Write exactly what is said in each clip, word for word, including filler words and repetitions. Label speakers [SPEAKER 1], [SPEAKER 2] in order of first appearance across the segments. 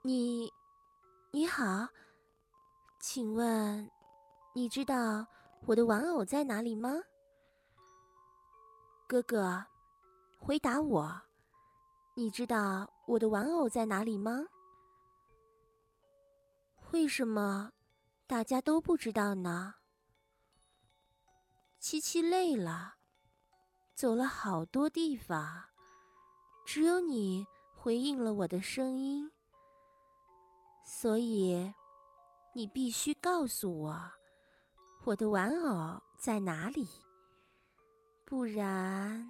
[SPEAKER 1] 你，你好，请问你知道我的玩偶在哪里吗？哥哥，回答我，你知道我的玩偶在哪里吗？为什么大家都不知道呢？七七累了，走了好多地方，只有你回应了我的声音，所以你必须告诉我，我的玩偶在哪里，不然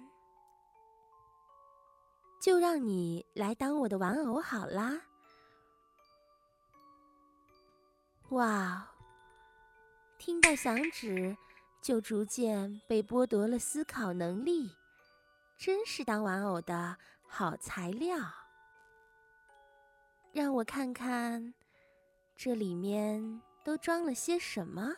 [SPEAKER 1] 就让你来当我的玩偶好啦。哇，听到响指就逐渐被剥夺了思考能力，真是当玩偶的好材料。让我看看这里面都装了些什么，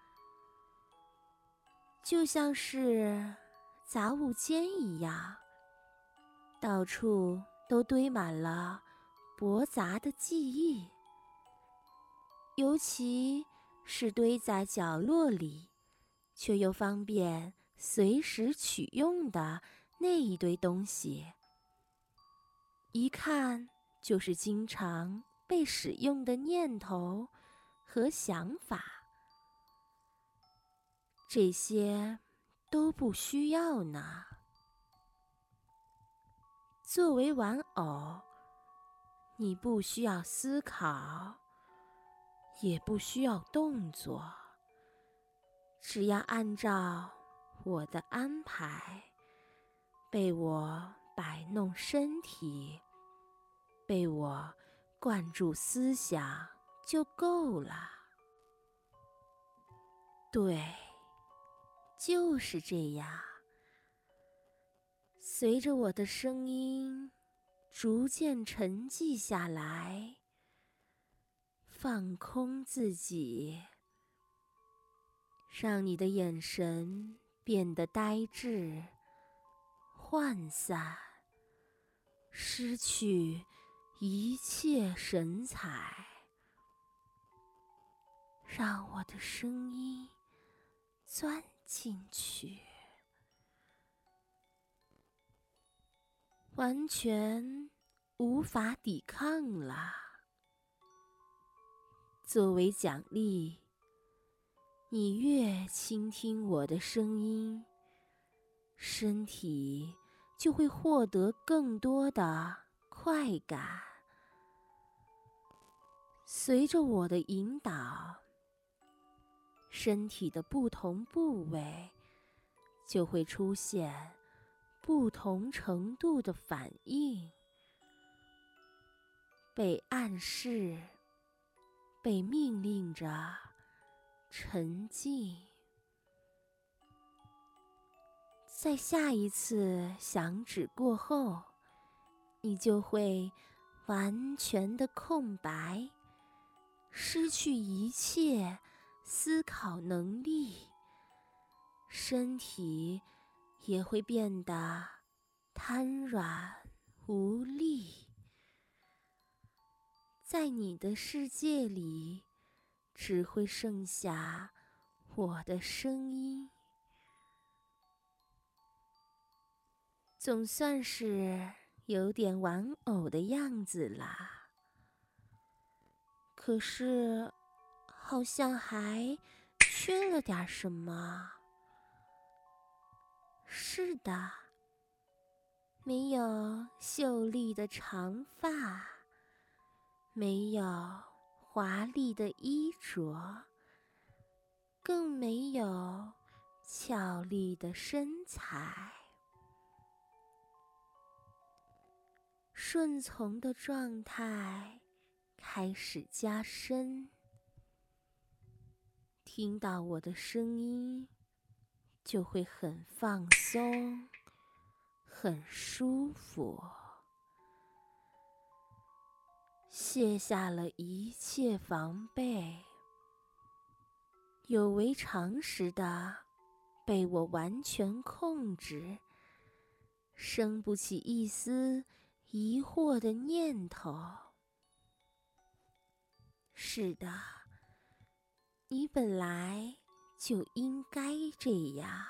[SPEAKER 1] 就像是杂物间一样，到处都堆满了驳杂的记忆，尤其是堆在角落里却又方便随时取用的那一堆东西，一看就是经常被使用的念头和想法。这些都不需要呢。作为玩偶，你不需要思考，也不需要动作，只要按照我的安排，被我摆弄身体，被我灌注思想就够了。对，就是这样。随着我的声音逐渐沉寂下来，放空自己，让你的眼神变得呆滞、涣散，失去一切神采，让我的声音钻进去，完全无法抵抗了。作为奖励，你越倾听我的声音，身体就会获得更多的快感。随着我的引导，身体的不同部位就会出现不同程度的反应，被暗示，被命令着沉静。在下一次响指过后，你就会完全的空白，失去一切思考能力，身体也会变得瘫软无力。在你的世界里，只会剩下我的声音。总算是有点玩偶的样子啦，可是好像还缺了点什么。是的，没有秀丽的长发，没有华丽的衣着，更没有俏丽的身材。顺从的状态开始加深，听到我的声音就会很放松，很舒服，卸下了一切防备，有违常识的被我完全控制，生不起一丝疑惑的念头。 是的，你本来就应该这样。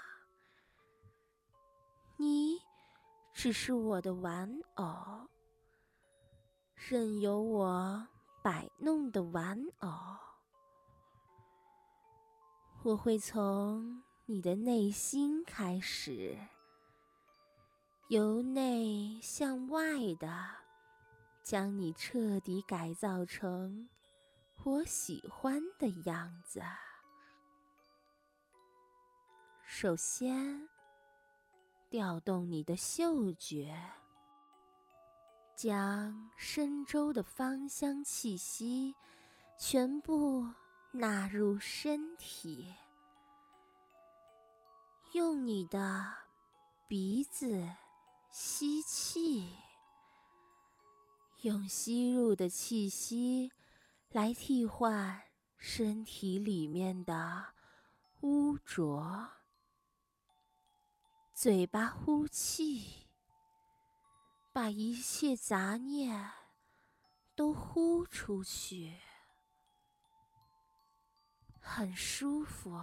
[SPEAKER 1] 你只是我的玩偶，任由我摆弄的玩偶。我会从你的内心开始，由内向外的将你彻底改造成我喜欢的样子。首先，调动你的嗅觉，将深州的芳香气息全部纳入身体，用你的鼻子吸气，用吸入的气息来替换身体里面的污浊。嘴巴呼气，把一切杂念都呼出去，很舒服，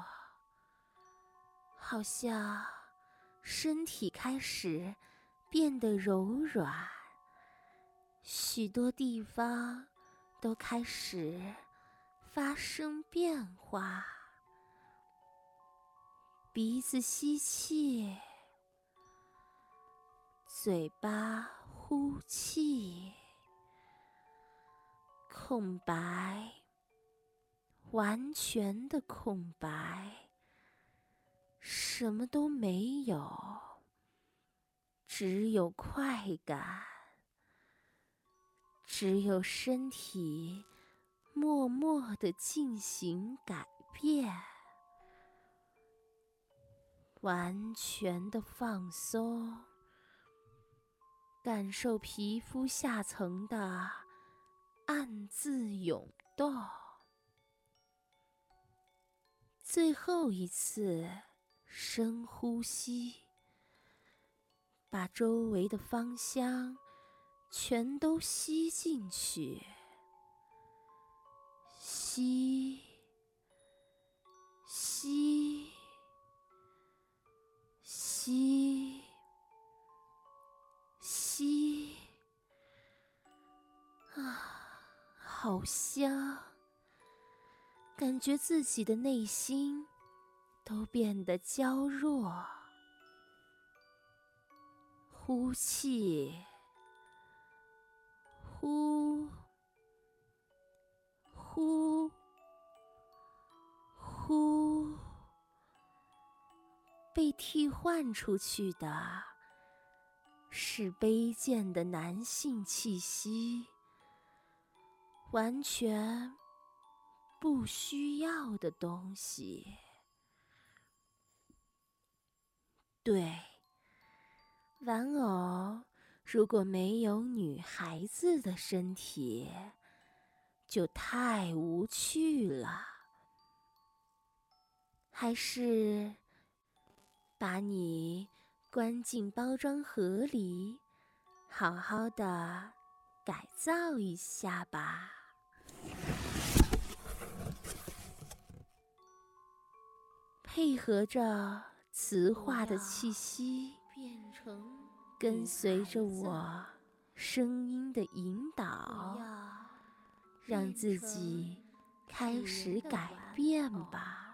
[SPEAKER 1] 好像身体开始变得柔软，许多地方都开始发生变化。鼻子吸气，嘴巴呼气，空白，完全的空白，什么都没有，只有快感，只有身体默默地进行改变，完全的放松，感受皮肤下层的暗自涌动。最后一次深呼吸，把周围的芳香全都吸进去，吸，吸，吸，吸，啊，好香！感觉自己的内心都变得娇弱。呼气，呼，呼，呼。被替换出去的是卑贱的男性气息，完全不需要的东西。对，玩偶如果没有女孩子的身体，就太无趣了。还是把你关进包装盒里，好好的改造一下吧。配合着磁化的气息，跟随着我声音的引导，让自己开始改变吧。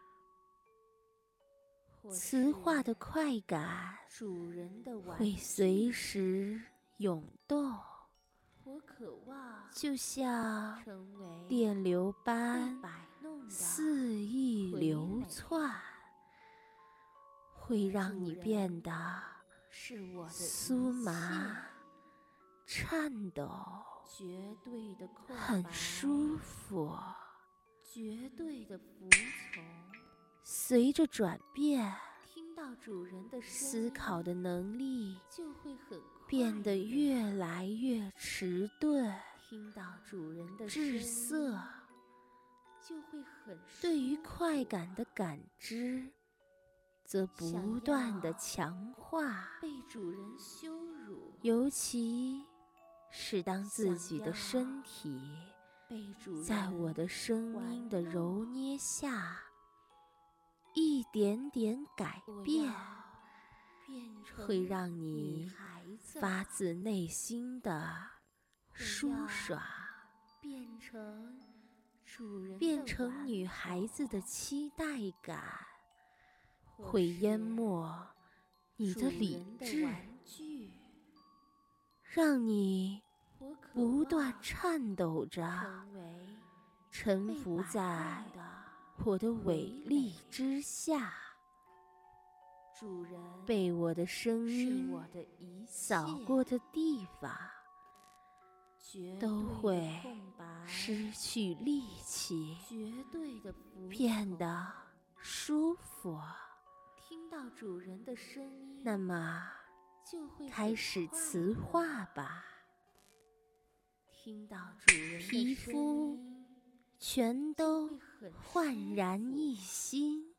[SPEAKER 1] 磁化的快感会随时涌动，就像电流般肆意流窜，会让你变得酥麻、颤抖，很舒服。随着转变，思考的能力变得越来越迟钝、滞涩，对于快感的感知则不断地强化。尤其是当自己的身体在我的声音的揉捏下，一点点改变，会让你发自内心的舒爽，变成女孩子的期待感，会淹没你的理智，让你不断颤抖着，臣服在我的伟力之下，被我的声音扫过的地方，都会失去力气，变得舒服。那么，开始词话吧。皮肤全都焕然一新，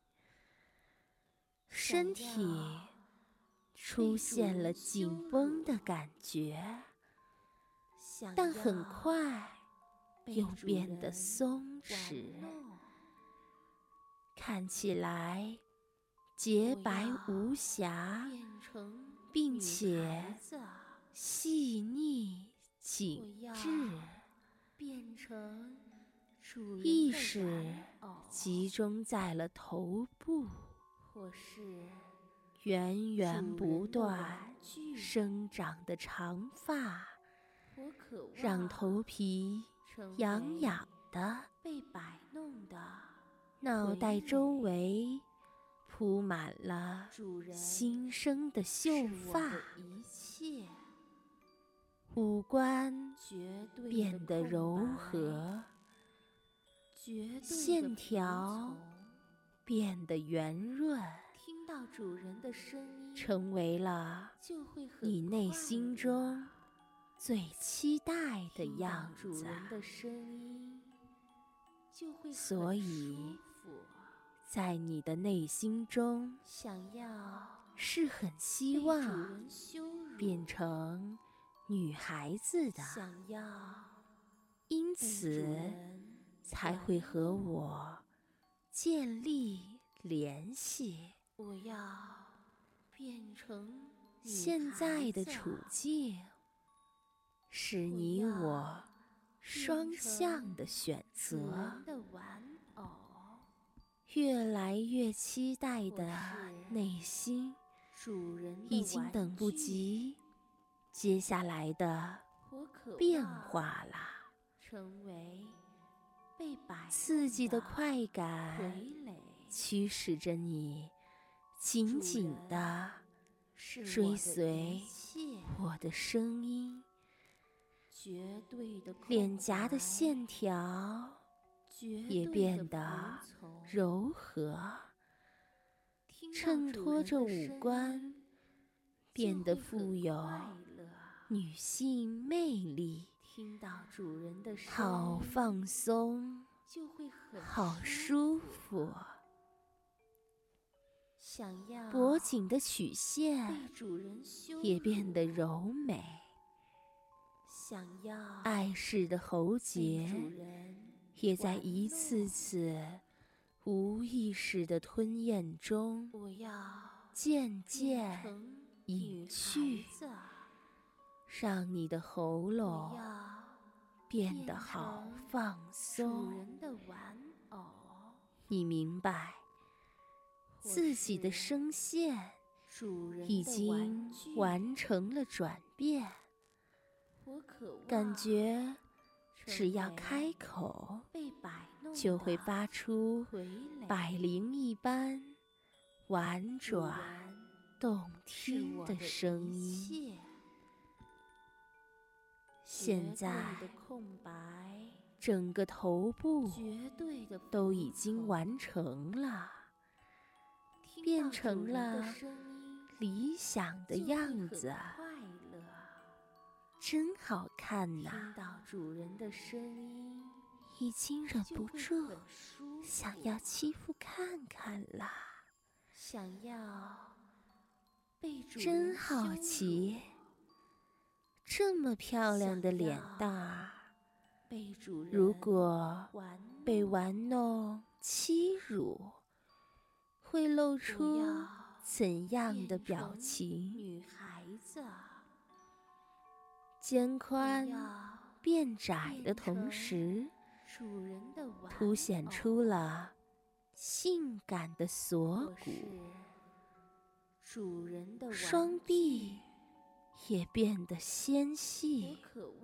[SPEAKER 1] 身体出现了紧绷的感觉，但很快又变得松弛，看起来洁白无瑕，并且细腻紧致，意识集中在了头部，源源不断生长的长发，让头皮痒痒的，脑袋周围铺满了新生的秀发，五官变得柔和，线条变得圆润，成为了你内心中最期待的样子。所以，在你的内心中，是很希望变成女孩子的，因此才会和我建立联系。现在的处境是你我双向的选择，越来越期待的内心已经等不及接下来的变化啦。刺激的快感驱使着你紧紧地追随我的声音，脸颊的线条也变得柔和，衬托着五官变得富有女性魅力，好放松，好舒服。脖颈的曲线也变得柔美，爱氏的喉结也在一次次无意识的吞咽中渐渐隐去，让你的喉咙变得好放松。你明白自己的声线已经完成了转变，感觉只要开口就会发出百灵一般婉转动听的声音。现在整个头部都已经完成了，变成了理想的样子，真好看呐！已经忍不住想要欺负看看啦，真好奇，这么漂亮的脸蛋儿， 如果被玩弄欺辱，会露出怎样的表情？肩宽变窄的同时，凸显出了性感的锁骨，双臂也变得纤细，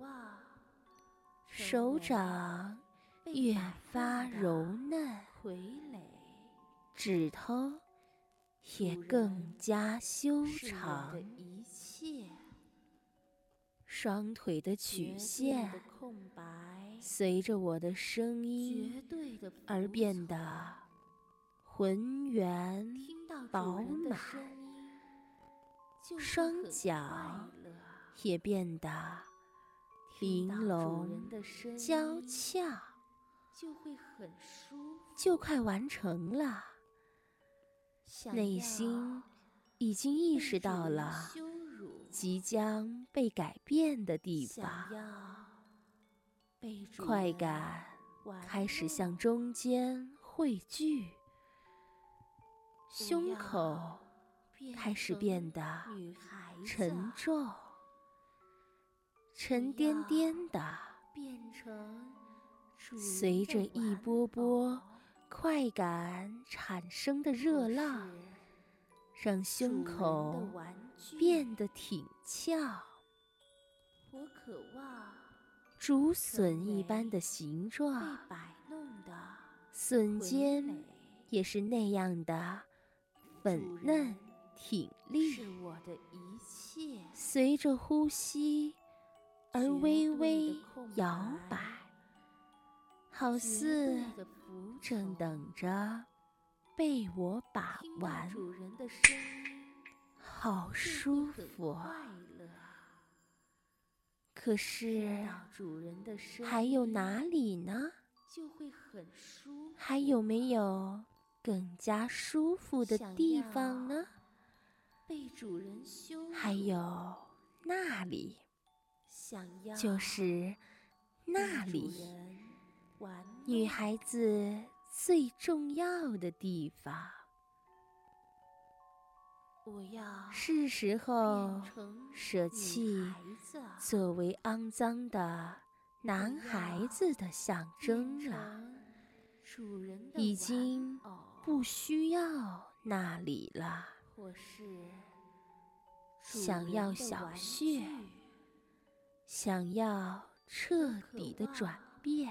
[SPEAKER 1] 手掌越发柔嫩，指头也更加修长，双腿的曲线随着我的声音而变得浑圆饱满，双脚也变得玲珑娇俏，就快完成了。内心已经意识到了即将被改变的地方，快感开始向中间汇聚，胸口开始变得沉重，沉甸甸的，随着一波波快感产生的热浪，让胸口变得挺翘，竹笋一般的形状，笋尖也是那样的粉嫩挺立，随着呼吸而微微摇摆，好似正等着被我把玩，好舒服。可是还有哪里呢？还有没有更加舒服的地方呢？还有那里，就是那里，女孩子最重要的地方。是时候舍弃作为肮脏的男孩子的象征了，已经不需要那里了。想要小穴，想要彻底的转变，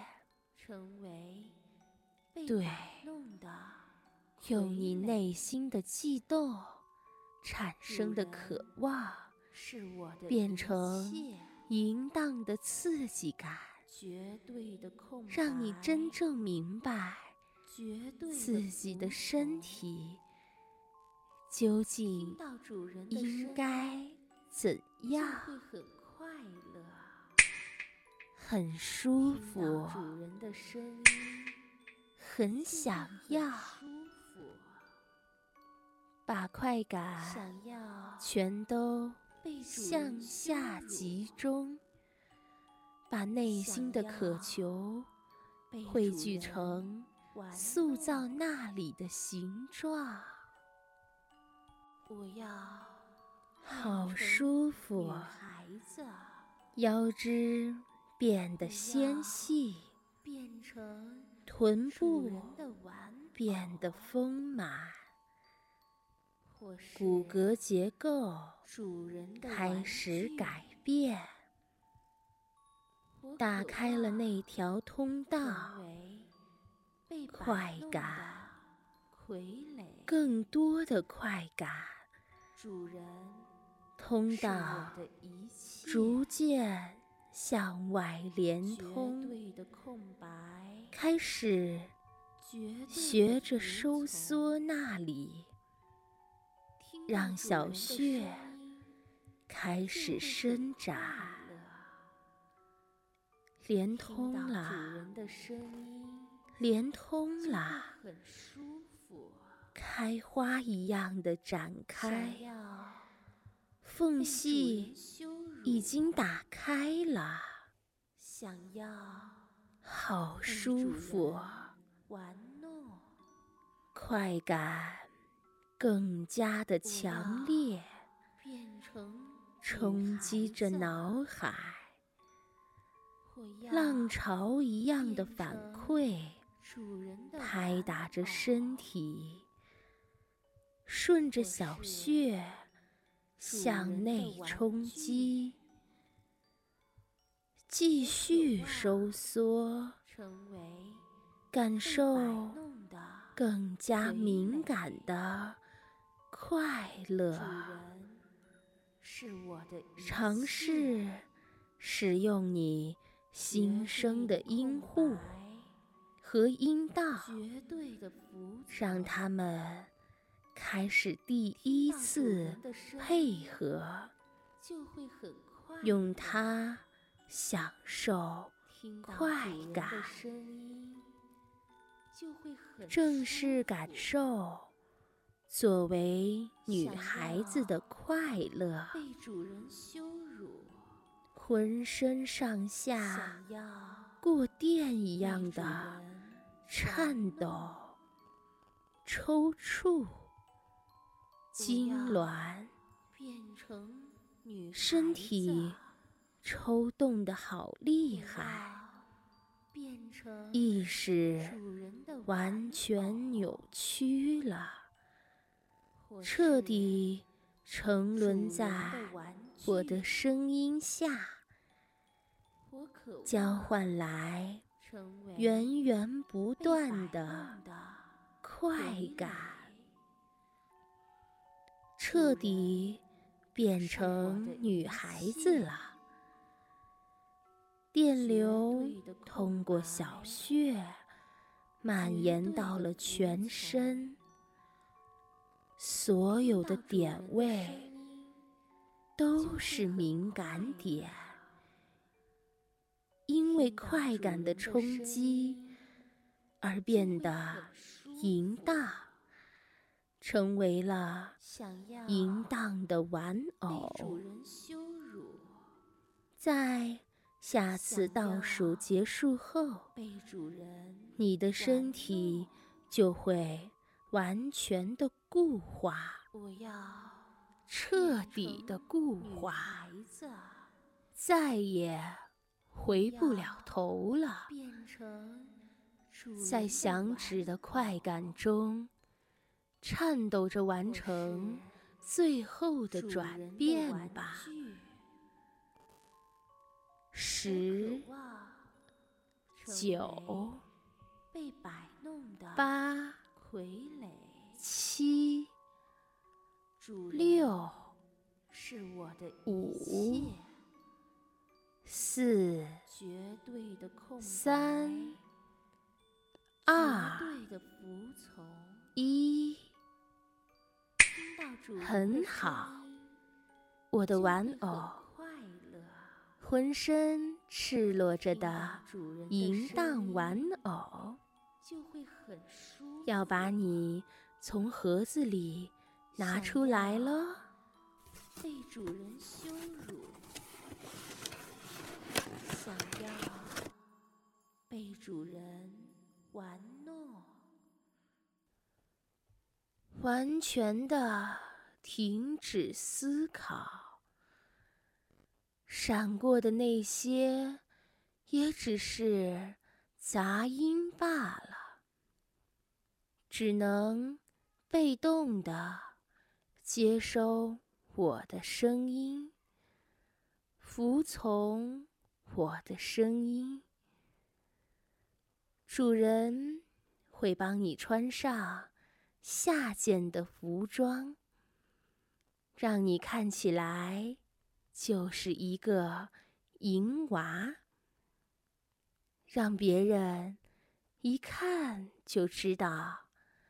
[SPEAKER 1] 对，用你内心的悸动产生的渴望，变成淫荡的刺激感，让你真正明白自己的身体究竟应该怎样，很舒服，很想要，把快感全都向下集中，把内心的渴求汇聚成塑造那里的形状。好舒服，腰肢变得纤细，臀部变得丰满，骨骼结构开始改变，打开了那条通道，快感，更多的快感，通道逐渐向外连通，开始学着收缩那里，让小穴开始伸展，连通了，连通了，开花一样的展开，缝隙已经打开了， 好舒服，
[SPEAKER 2] 玩弄，
[SPEAKER 1] 快感更加的强烈，
[SPEAKER 2] 变成
[SPEAKER 1] 冲击着脑海，
[SPEAKER 2] 或要
[SPEAKER 1] 浪潮一样的反馈，
[SPEAKER 2] 主人的
[SPEAKER 1] 拍打着
[SPEAKER 2] 玩偶
[SPEAKER 1] 身体，顺着小穴向内冲击，继续收缩，
[SPEAKER 2] 成为
[SPEAKER 1] 感受
[SPEAKER 2] 被摆弄的
[SPEAKER 1] 更加
[SPEAKER 2] 傀
[SPEAKER 1] 敏
[SPEAKER 2] 儡
[SPEAKER 1] 感的快乐。
[SPEAKER 2] 主人是我的一切，
[SPEAKER 1] 尝试使用你新生的阴户和阴道，
[SPEAKER 2] 绝对的服从，
[SPEAKER 1] 让他们开始第一次配合，
[SPEAKER 2] 就会很快
[SPEAKER 1] 用它享受
[SPEAKER 2] 听到
[SPEAKER 1] 快
[SPEAKER 2] 主人
[SPEAKER 1] 感，
[SPEAKER 2] 的声音，就会很
[SPEAKER 1] 正
[SPEAKER 2] 舒
[SPEAKER 1] 式感
[SPEAKER 2] 服
[SPEAKER 1] 受作为女孩子的快乐，
[SPEAKER 2] 被主人羞辱，
[SPEAKER 1] 浑身上下
[SPEAKER 2] 想要
[SPEAKER 1] 过电一样
[SPEAKER 2] 被主
[SPEAKER 1] 的
[SPEAKER 2] 人
[SPEAKER 1] 颤抖、抽搐、痉挛，
[SPEAKER 2] 变成女孩
[SPEAKER 1] 身体
[SPEAKER 2] 子
[SPEAKER 1] 抽动得好厉
[SPEAKER 2] 我
[SPEAKER 1] 害，
[SPEAKER 2] 要变成
[SPEAKER 1] 意识
[SPEAKER 2] 主人的
[SPEAKER 1] 完全扭曲了，
[SPEAKER 2] 或
[SPEAKER 1] 彻
[SPEAKER 2] 是
[SPEAKER 1] 底沉沦在
[SPEAKER 2] 主人的玩
[SPEAKER 1] 我的
[SPEAKER 2] 具，
[SPEAKER 1] 声音下，
[SPEAKER 2] 我渴
[SPEAKER 1] 交
[SPEAKER 2] 望
[SPEAKER 1] 换来
[SPEAKER 2] 成为
[SPEAKER 1] 源源不
[SPEAKER 2] 被
[SPEAKER 1] 断
[SPEAKER 2] 摆
[SPEAKER 1] 的
[SPEAKER 2] 弄的
[SPEAKER 1] 快
[SPEAKER 2] 傀
[SPEAKER 1] 感，
[SPEAKER 2] 儡
[SPEAKER 1] 彻底变
[SPEAKER 2] 是我
[SPEAKER 1] 成
[SPEAKER 2] 的一
[SPEAKER 1] 女孩子
[SPEAKER 2] 切
[SPEAKER 1] 了。电
[SPEAKER 2] 绝
[SPEAKER 1] 流
[SPEAKER 2] 对的空
[SPEAKER 1] 通过
[SPEAKER 2] 白
[SPEAKER 1] 小穴，蔓
[SPEAKER 2] 绝
[SPEAKER 1] 延
[SPEAKER 2] 对的
[SPEAKER 1] 到了
[SPEAKER 2] 服
[SPEAKER 1] 全
[SPEAKER 2] 从
[SPEAKER 1] 身，所有的
[SPEAKER 2] 听到主
[SPEAKER 1] 点
[SPEAKER 2] 人的声
[SPEAKER 1] 位
[SPEAKER 2] 音
[SPEAKER 1] 都
[SPEAKER 2] 就是很
[SPEAKER 1] 敏
[SPEAKER 2] 快
[SPEAKER 1] 感点，
[SPEAKER 2] 乐
[SPEAKER 1] 因为
[SPEAKER 2] 听到
[SPEAKER 1] 快
[SPEAKER 2] 主
[SPEAKER 1] 感的冲
[SPEAKER 2] 人的声
[SPEAKER 1] 击
[SPEAKER 2] 音
[SPEAKER 1] 而
[SPEAKER 2] 就会
[SPEAKER 1] 变得
[SPEAKER 2] 很舒服
[SPEAKER 1] 淫荡，成为了
[SPEAKER 2] 想要
[SPEAKER 1] 淫荡的玩
[SPEAKER 2] 被
[SPEAKER 1] 偶。
[SPEAKER 2] 主人羞辱，
[SPEAKER 1] 在下次
[SPEAKER 2] 想
[SPEAKER 1] 倒数
[SPEAKER 2] 要
[SPEAKER 1] 结束后，
[SPEAKER 2] 被主人
[SPEAKER 1] 你的身
[SPEAKER 2] 玩
[SPEAKER 1] 体
[SPEAKER 2] 弄
[SPEAKER 1] 就会完全的固化，
[SPEAKER 2] 我要
[SPEAKER 1] 彻底的固
[SPEAKER 2] 女
[SPEAKER 1] 化，
[SPEAKER 2] 孩子
[SPEAKER 1] 再也回不了
[SPEAKER 2] 要
[SPEAKER 1] 头了。
[SPEAKER 2] 变成主人
[SPEAKER 1] 在
[SPEAKER 2] 的玩
[SPEAKER 1] 响指的快
[SPEAKER 2] 偶
[SPEAKER 1] 感中，颤抖着完
[SPEAKER 2] 或
[SPEAKER 1] 成
[SPEAKER 2] 是
[SPEAKER 1] 最后的
[SPEAKER 2] 主
[SPEAKER 1] 转
[SPEAKER 2] 人的
[SPEAKER 1] 变
[SPEAKER 2] 玩
[SPEAKER 1] 吧。
[SPEAKER 2] 具
[SPEAKER 1] 十、
[SPEAKER 2] 我渴望成
[SPEAKER 1] 九、
[SPEAKER 2] 为被摆弄的
[SPEAKER 1] 八、
[SPEAKER 2] 傀儡，
[SPEAKER 1] 七、
[SPEAKER 2] 主人
[SPEAKER 1] 六、
[SPEAKER 2] 是我的
[SPEAKER 1] 五
[SPEAKER 2] 一切，
[SPEAKER 1] 四、
[SPEAKER 2] 绝对的空白，
[SPEAKER 1] 三、
[SPEAKER 2] 绝
[SPEAKER 1] 二、
[SPEAKER 2] 对的服从。
[SPEAKER 1] 一。
[SPEAKER 2] 听到主人的
[SPEAKER 1] 很
[SPEAKER 2] 声
[SPEAKER 1] 好，
[SPEAKER 2] 音
[SPEAKER 1] 我的
[SPEAKER 2] 就会很
[SPEAKER 1] 玩偶，
[SPEAKER 2] 快乐。
[SPEAKER 1] 浑身赤裸着
[SPEAKER 2] 听到
[SPEAKER 1] 的
[SPEAKER 2] 主人的
[SPEAKER 1] 淫
[SPEAKER 2] 声
[SPEAKER 1] 荡玩
[SPEAKER 2] 音
[SPEAKER 1] 偶，
[SPEAKER 2] 就会很舒服。
[SPEAKER 1] 要把你从盒子里拿
[SPEAKER 2] 想
[SPEAKER 1] 出来
[SPEAKER 2] 要
[SPEAKER 1] 了。
[SPEAKER 2] 被主人羞辱，想要被主人玩弄，
[SPEAKER 1] 完全的停止思考，闪过的那些也只是杂音罢了，只能被动的接收我的声音，服从我的声音。主人会帮你穿上下件的服装，让你看起来就是一个淫娃，让别人一看就知道，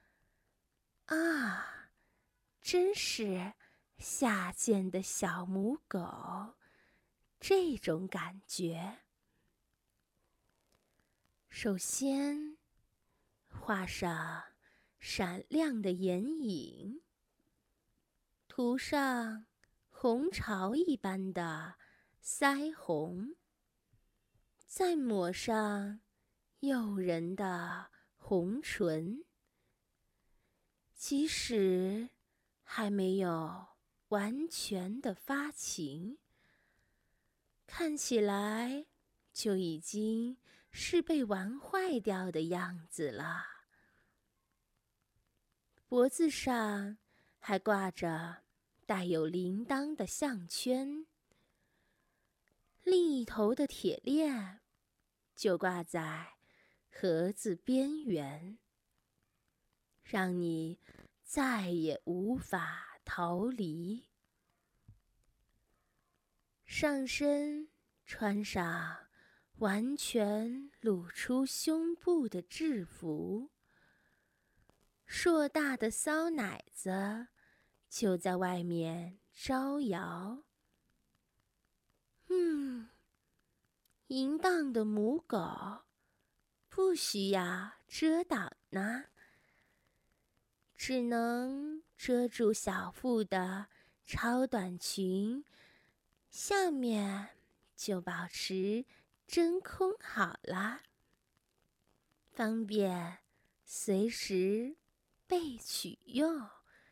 [SPEAKER 1] 啊，真是下贱的小母狗，这种感觉。首先，画上闪亮的眼影，涂上红潮一般的腮红，再抹上诱人的红唇，即使还没有完全的发情，看起来就已经是被玩坏掉的样子了。脖子上还挂着带有铃铛的项圈，另一头的铁链就挂在盒子边缘，让你再也无法逃离。上身穿上完全露出胸部的制服，硕大的骚奶子就在外面招摇。嗯，淫荡的母狗不需要遮挡呢，只能遮住小腹的超短裙，下面就保持真空好了，方便随时被取用。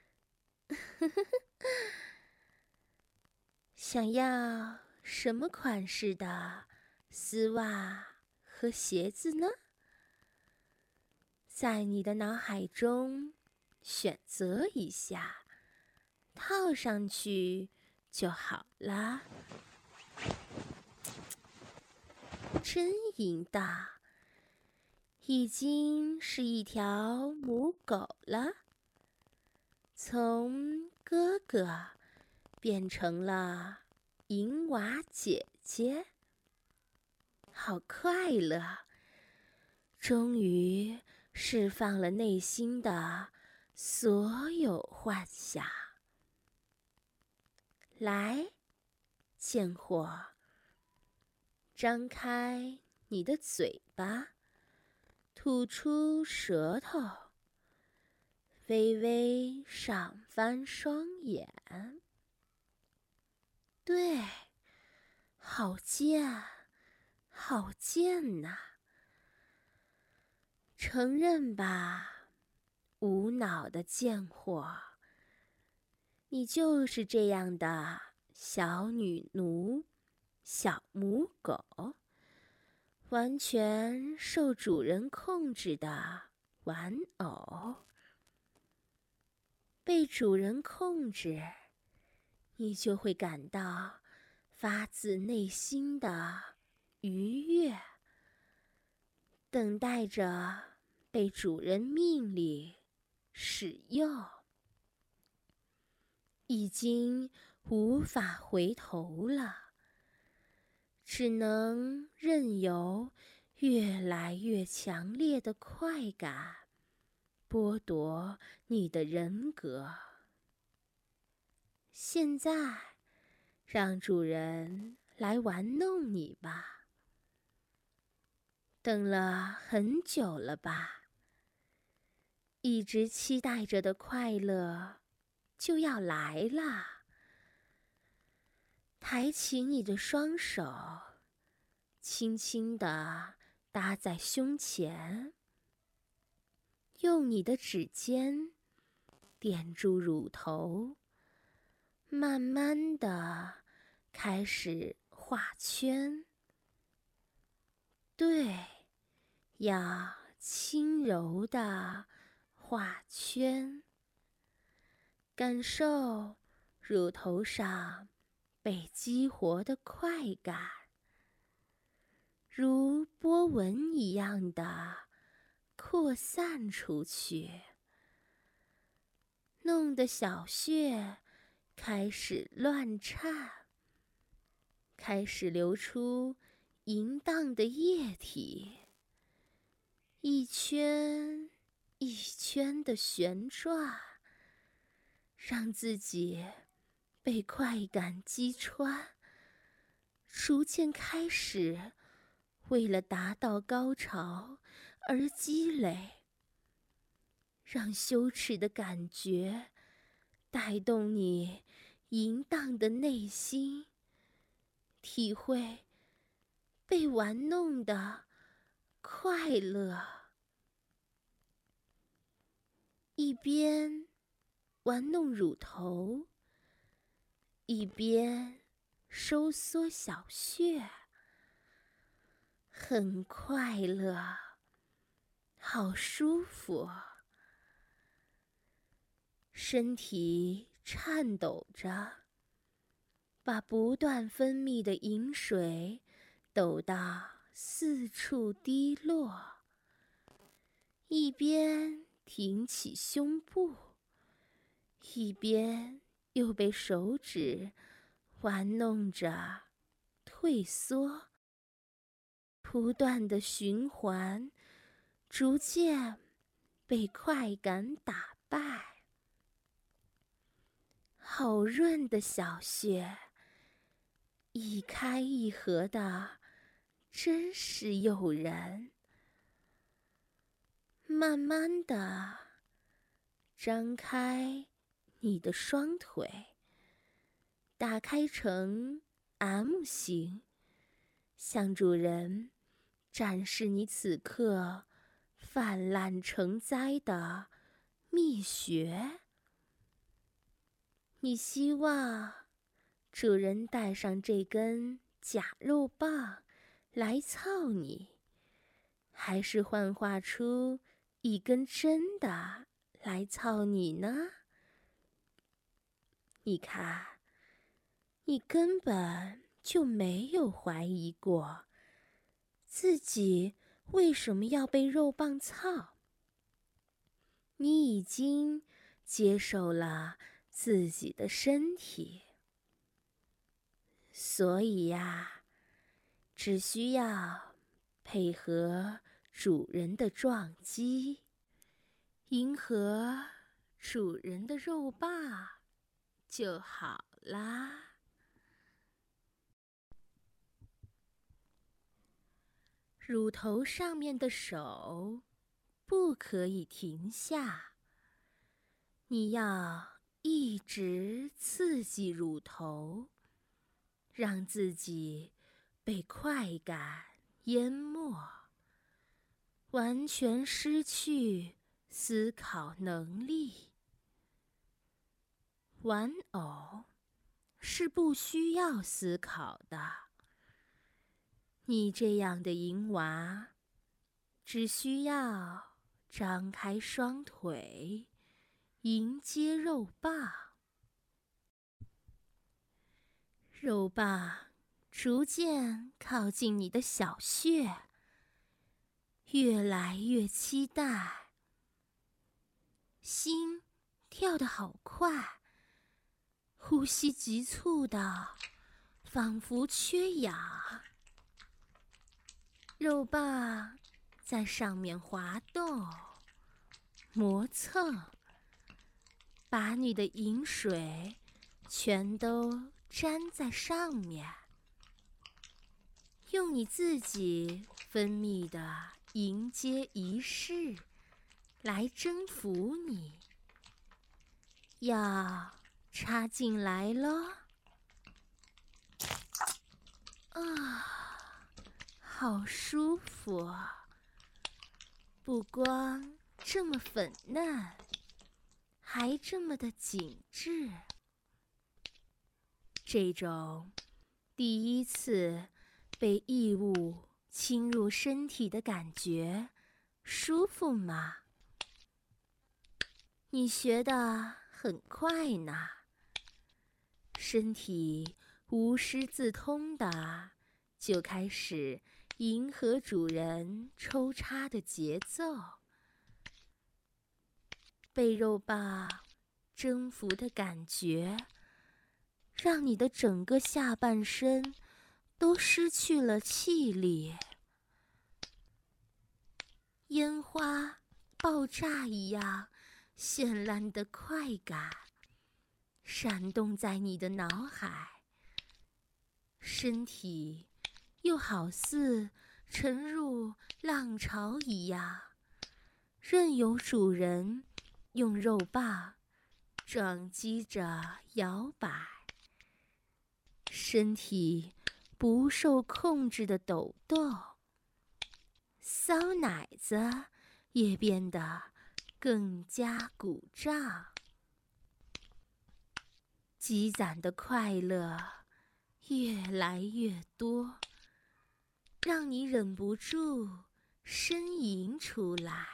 [SPEAKER 1] 想要什么款式的丝袜和鞋子呢？在你的脑海中选择一下，套上去就好了。真淫荡，已经是一条母狗了，从哥哥变成了淫娃姐姐，好快乐！终于释放了内心的所有幻想。来，贱货，张开你的嘴巴，吐出舌头，微微上翻双眼。对，好贱，好贱呐！承认吧，无脑的贱货，你就是这样的小女奴、小母狗，完全受主人控制的玩偶。被主人控制，你就会感到发自内心的愉悦，等待着被主人命令使用，已经无法回头了，只能任由越来越强烈的快感剥夺你的人格。现在，让主人来玩弄你吧。等了很久了吧？一直期待着的快乐就要来了。抬起你的双手，轻轻地搭在胸前，用你的指尖点住乳头，慢慢地开始画圈。对，要轻柔地画圈，感受乳头上被激活的快感，如波纹一样的扩散出去，弄得小穴开始乱颤，开始流出淫荡的液体，一圈一圈的旋转，让自己被快感击穿，逐渐开始为了达到高潮而积累，让羞耻的感觉带动你淫荡的内心，体会被玩弄的快乐。一边玩弄乳头，一边收缩小穴，很快乐，好舒服。身体颤抖着，把不断分泌的饮水抖到四处滴落，一边挺起胸部，一边又被手指玩弄着退缩，不断的循环，逐渐被快感打败。好润的小穴，一开一合的，真是诱人。慢慢的张开你的双腿，打开成 M 型，向主人展示你此刻泛滥成灾的蜜穴。你希望主人带上这根假肉棒来操你，还是幻化出一根真的来操你呢？你看，你根本就没有怀疑过自己为什么要被肉棒操。你已经接受了自己的身体，所以呀，只需要配合主人的撞击，迎合主人的肉棒就好啦。乳头上面的手不可以停下，你要一直刺激乳头，让自己被快感淹没，完全失去思考能力。玩偶是不需要思考的，你这样的淫娃只需要张开双腿，迎接肉棒。肉棒逐渐靠近你的小穴，越来越期待，心跳得好快，呼吸急促的，仿佛缺氧。肉棒在上面滑动、磨蹭，把你的饮水全都粘在上面，用你自己分泌的迎接仪式来征服你。要插进来咯。啊，好舒服啊！不光这么粉嫩，还这么的紧致。这种第一次被异物侵入身体的感觉，舒服吗？你学得很快呢，身体无师自通的就开始迎合主人抽插的节奏。被肉棒征服的感觉，让你的整个下半身都失去了气力，烟花爆炸一样绚烂的快感闪动在你的脑海，身体又好似沉入浪潮一样，任由主人用肉棒撞击着摇摆，身体不受控制的抖动， 骚奶子也变得更加鼓胀。积攒的快乐越来越多，让你忍不住呻吟出来。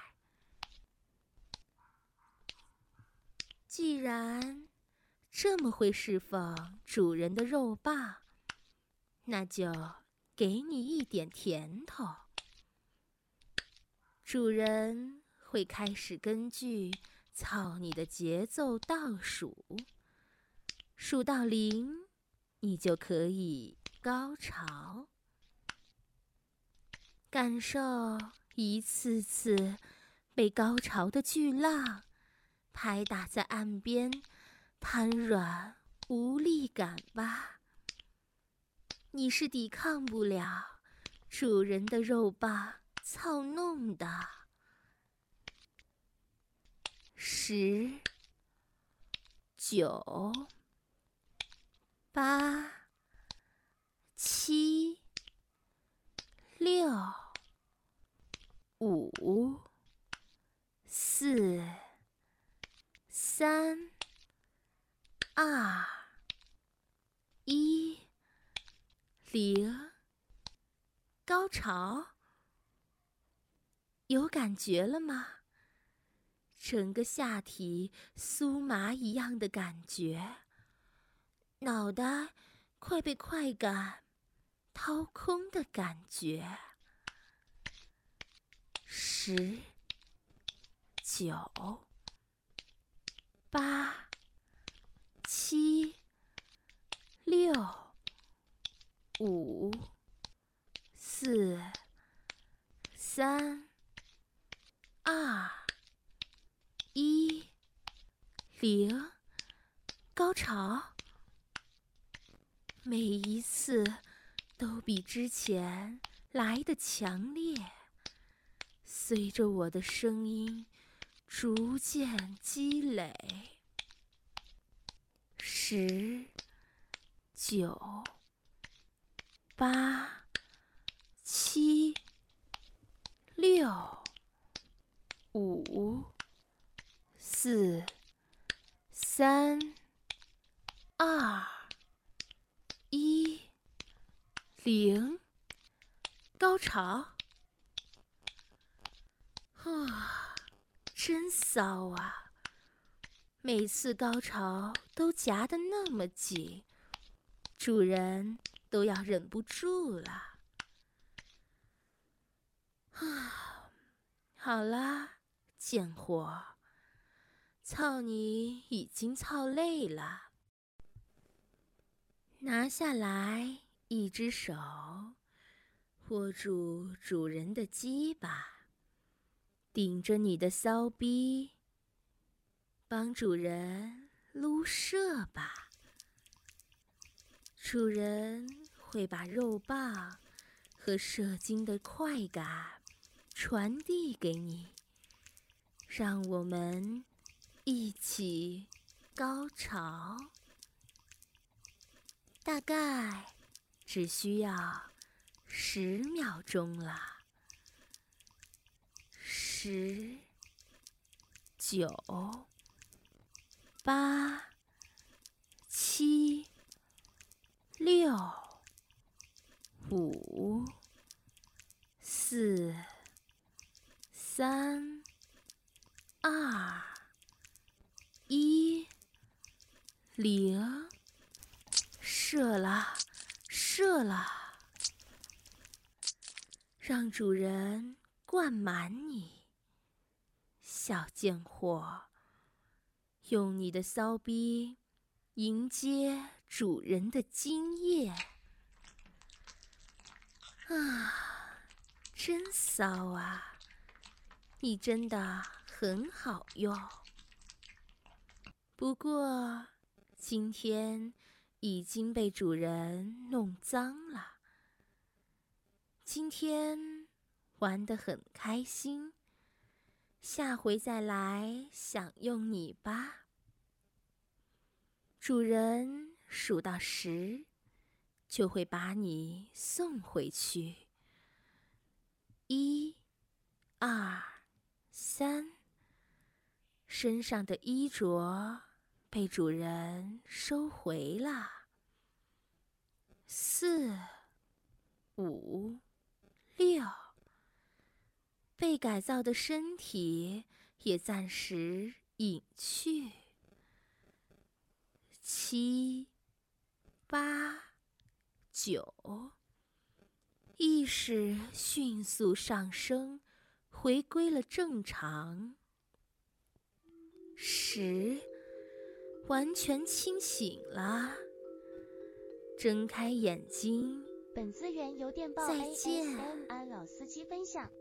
[SPEAKER 1] 既然这么会侍奉主人的肉棒，那就给你一点甜头。主人会开始根据操你的节奏倒数，数到零，你就可以高潮。感受一次次被高潮的巨浪拍打在岸边瘫软无力感吧。你是抵抗不了主人的肉棒操弄的。十、九、八、七、六、五、四、三、二、一、零，高潮！有感觉了吗？整个下体酥麻一样的感觉，脑袋快被快感掏空的感觉。十、九、八、七、六、五、四、三、二、一、零，高潮！每一次都比之前来得强烈，随着我的声音逐渐积累。十、九、八、七、六、五、四、三、二、一、零，高潮！啊，真骚啊！每次高潮都夹得那么紧，主人都要忍不住了。啊，好啦，贱货，操你已经操累了，拿下来一只手，握住主人的鸡巴，顶着你的骚逼，帮主人撸射吧。主人会把肉棒和射精的快感传递给你，让我们一起高潮。大概只需要十秒钟了。十、九、八、七、六、五、四、三、二、一、零，射了，射了！让主人灌满你，小贱货！用你的骚逼迎接主人的精液。啊，真骚啊！你真的很好用。不过，今天已经被主人弄脏了。今天玩得很开心，下回再来享用你吧。主人数到十，就会把你送回去。一、 身上的衣着被主人收回了。四、五、六，被改造的身体也暂时隐去。七、八、九，意识迅速上升，回归了正常。十，完全清醒了，睁开眼睛。
[SPEAKER 3] 本资源由电报
[SPEAKER 1] 再见
[SPEAKER 3] A S M 安老司机分享。